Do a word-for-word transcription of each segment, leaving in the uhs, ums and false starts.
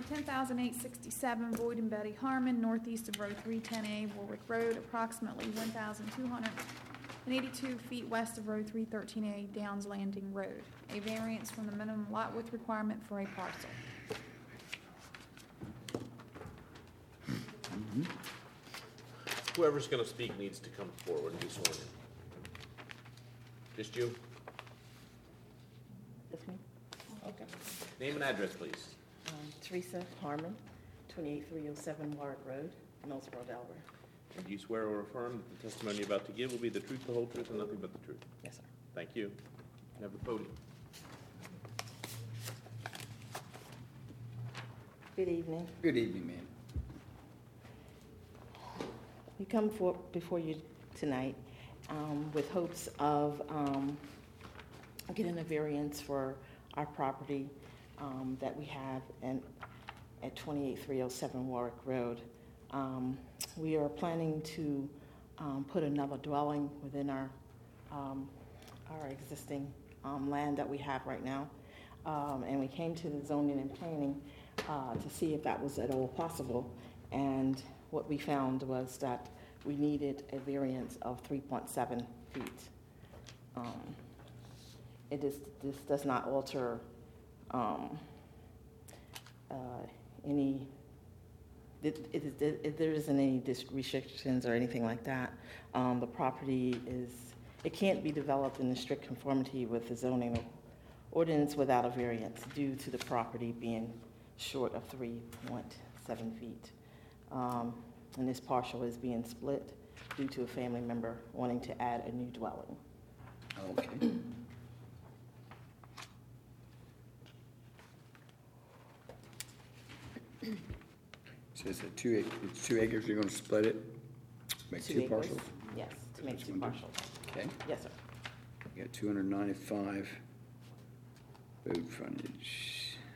ten thousand eight sixty-seven, Boyd and Betty Harmon, northeast of Road three ten A, Warwick Road, approximately one thousand two hundred eighty-two feet west of Road three thirteen A, Downs Landing Road. A variance from the minimum lot width requirement for a parcel. Mm-hmm. Whoever's going to speak needs to come forward and be sworn in. Just you? That's me. Okay. Name and address, please. Um, Teresa Harmon, twenty-eight three oh seven Warwick Road, Millsboro, Delaware. And do you swear or affirm that the testimony you're about to give will be the truth, the whole truth, and nothing but the truth? Yes, sir. Thank you. You have the podium. Good evening. Good evening, ma'am. We come for, before you tonight um, with hopes of um, getting a variance for our property um, that we have in, at twenty-eight three oh seven Warwick Road. Um, we are planning to um, put another dwelling within our um, our existing um, land that we have right now. Um, and we came to the zoning and planning uh, to see if that was at all possible. And what we found was that we needed a variance of three point seven feet. Um, it is, this does not alter um, uh, any, it, it, it, it, there isn't any dis- restrictions or anything like that. Um, the property is, it can't be developed in strict conformity with the zoning ordinance without a variance due to the property being short of three point seven feet. Um, and this partial is being split due to a family member wanting to add a new dwelling. Okay. So it's a two acre, it's two acres, you're gonna split it? Make two acres. parcels? Yes, to make That's two what I'm doing. partials. Okay. Yes, sir. You got two hundred ninety-five road frontage.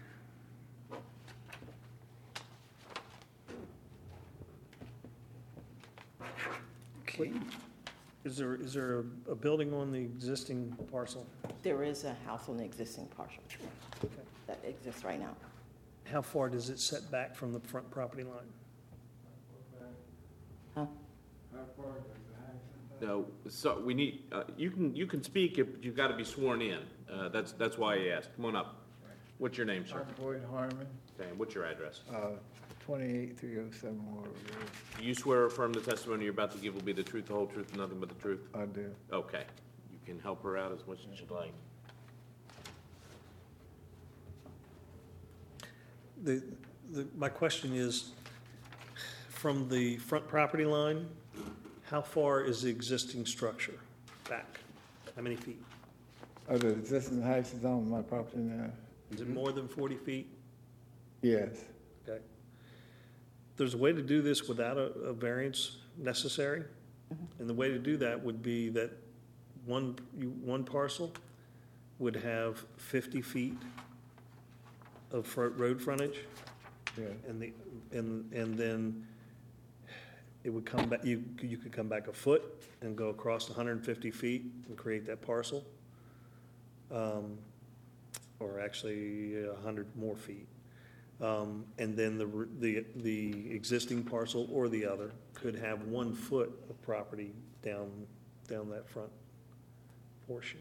Okay. Is there, is there a, a building on the existing parcel? There is a house on the existing partial Okay. that exists right now. How far does it set back from the front property line? Huh? No, so we need, uh, you can, you can speak, if- but you've got to be sworn in. Uh, That's, that's why I asked. Come on up. What's your name, sir? I'm Boyd Harmon, Okay, and what's your address? uh, twenty-eight three oh seven Warwick Road. Do you swear or affirm the testimony you're about to give will be the truth, the whole truth, and nothing but the truth? I do. Okay. You can help her out as much as you'd like. The, the, my question is, from the front property line, how far is the existing structure back? How many feet? Oh, the existing house is on my property now? Is it more than forty feet? Yes. Okay. There's a way to do this without a, a variance necessary, and the way to do that would be that one, you, one parcel would have fifty feet of front road frontage, Yeah. and the, and, and then it would come back, you, you could come back a foot and go across one hundred fifty feet and create that parcel. Um, or actually a hundred more feet. Um, and then the, the, the existing parcel or the other could have one foot of property down, down that front portion.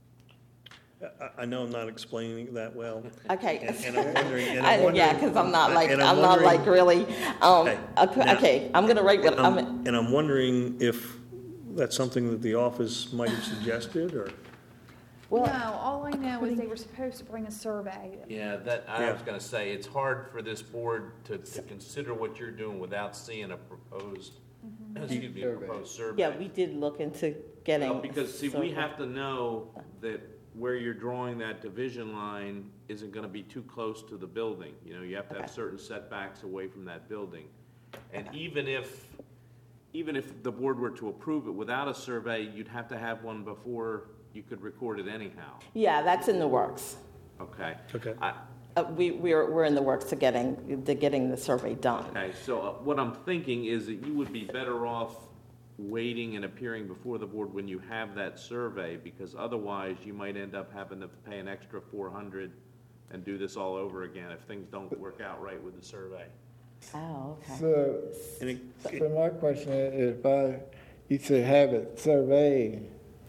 I, I know I'm not explaining that well. Okay. And, and I'm wondering, and I- I'm wondering. yeah, because I'm not like, and I'm, not like wondering- really, um, Okay, okay, now- okay, I'm gonna write what, And I'm, I'm, and I'm wondering if that's something that the office might have suggested, or? well, No, all I know is they were supposed to bring a survey. Yeah, that, I Yeah. was gonna say, it's hard for this board to, to consider what you're doing without seeing a proposed, excuse me, a Survey. proposed survey. yeah, we did look into getting. Well, because, see, we survey. have to know that where you're drawing that division line isn't gonna be too close to the building. You know, you have to have Okay. certain setbacks away from that building. And even if, even if the board were to approve it without a survey, you'd have to have one before you could record it anyhow. Yeah, that's in the works. Okay? Okay. I, Uh, we, we're, we're in the works to getting, to getting the survey done. Okay, so uh, what I'm thinking is that you would be better off waiting and appearing before the board when you have that survey, because otherwise you might end up having to pay an extra four hundred and do this all over again if things don't work out right with the survey. Oh, okay. So, And it, it- so my question is, if I, you said have it surveyed,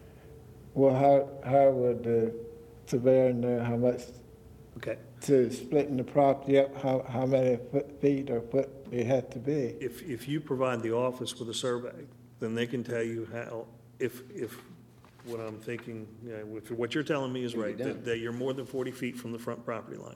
well, how, how would the surveyor know how much okay, to splitting the property up, how, how many foot, feet or foot it had to be? if, if you provide the office with a survey, then they can tell you how, if, if, what I'm thinking, you know, if what you're telling me is Can be right, that, done. that you're more than forty feet from the front property line.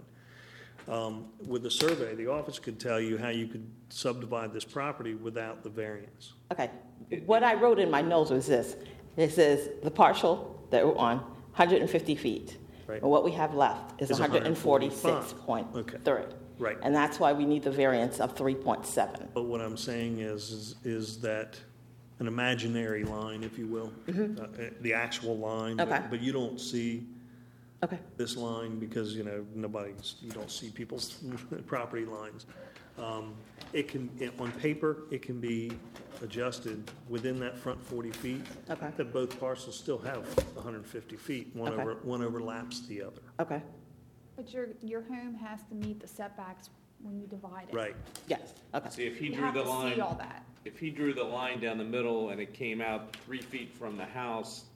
Um, With the survey, the office could tell you how you could subdivide this property without the variance. Okay. What I wrote in my notes was this. It says the partial that we're on, one hundred fifty feet. Right. And what we have left is Is one hundred forty-six point Okay. three. Right. And that's why we need the variance of three point seven. But what I'm saying is, is, is that an imaginary line, if you will, uh, uh, the actual line. but- Mm-hmm. Okay. But you don't see Okay, this line because, you know, nobody's, you don't see people's property lines. Um, It can, it- on paper, it can be adjusted within that front forty feet. Okay. That both parcels still have one hundred fifty feet. One Okay. over, one overlaps the other. okay, But your, your home has to meet the setbacks when you divide it. Right. yes, okay. See, if he You drew have the to line, see all that. if he drew the line down the middle and it came out three feet from the house,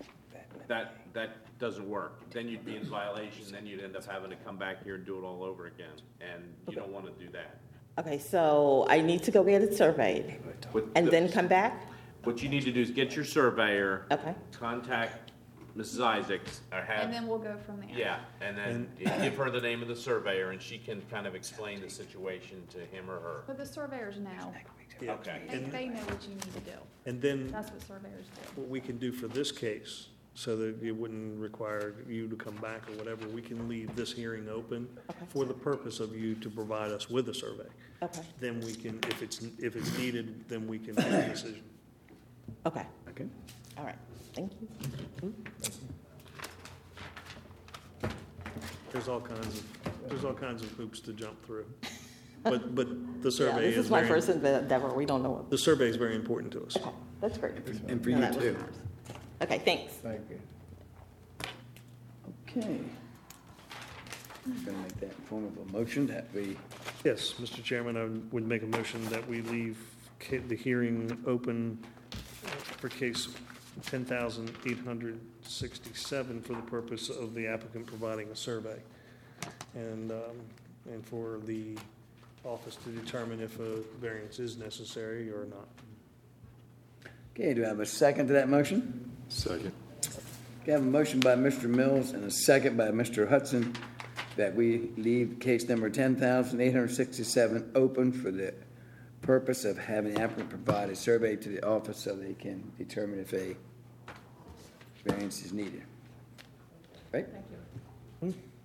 that, that doesn't work. Then you'd be in violation, then you'd end up having to come back here and do it all over again, and you don't wanna do that. Okay, so I need to go get it surveyed What and the- then come back? What you need to do is get your surveyor, Okay, contact Missus Isaacs, or have. And then we'll go from there. Yeah, and then give her the name of the surveyor, and she can kind of explain the situation to him or her. But the surveyors know. Yeah. Okay. They, And- they know what you need to do. And then That's what surveyors do. what we can do for this case, so that it wouldn't require you to come back or whatever, we can leave this hearing open Okay. for the purpose of you to provide us with a survey. okay, Then we can, if it's, if it's needed, then we can make a decision. okay, Okay. all right, thank you. There's all kinds of, there's all kinds of hoops to jump through. But, but the Yeah, survey this is is my very, first endeavor, we don't know what. the survey is very important to us. Okay, that's great. And for No, you that was too. ours. Okay, thanks. Thank you. Okay. I'm gonna make that in form of a motion that we, Yes, Mister Chairman, I would make a motion that we leave ca- the hearing open for case ten thousand eight hundred sixty-seven for the purpose of the applicant providing a survey. And, um, and for the office to determine if a variance is necessary or not. okay, do I have a second to that motion? Second. Okay, I have a motion by Mister Mills and a second by Mister Hudson that we leave case number ten thousand eight hundred sixty-seven open for the purpose of having the applicant provide a survey to the office so they can determine if a variance is needed. Right?